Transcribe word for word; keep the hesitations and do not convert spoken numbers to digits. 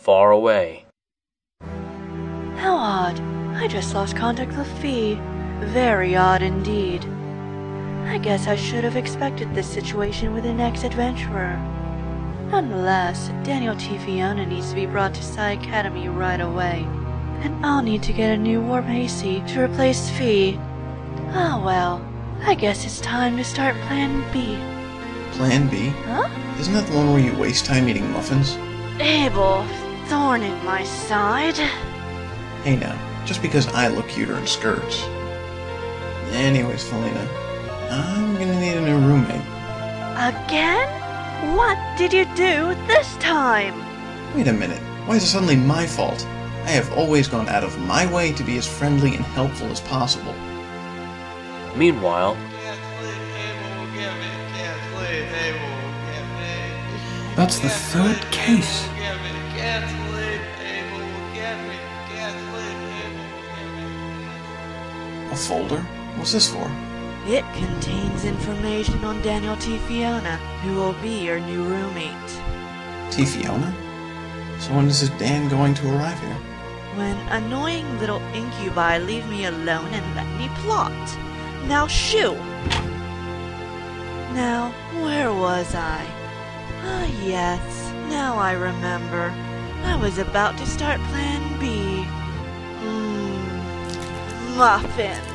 far away. How odd. I just lost contact with Fee. Very odd indeed. I guess I should have expected this situation with the next adventurer. Nonetheless, Daniel T. Fiona needs to be brought to Psi Academy right away. And I'll need to get a new Warp Hasty to replace Fee. Ah well, I guess it's time to start Plan B. Plan B? Huh? Isn't that the one where you waste time eating muffins? Abel, thorn in my side. Hey now, just because I look cuter in skirts. Anyways, Felina, I'm gonna need a new roommate. Again? What did you do this time? Wait a minute, why is it suddenly my fault? I have always gone out of my way to be as friendly and helpful as possible. Meanwhile, that's the third case. A folder? What's this for? It contains information on Daniel T. Fiona, who will be your new roommate. T. Fiona? So when is this Dan going to arrive here? When annoying little incubi leave me alone and let me plot. Now shoo! Now, where was I? Ah yes, now I remember. I was about to start Plan B. Mmm, muffin.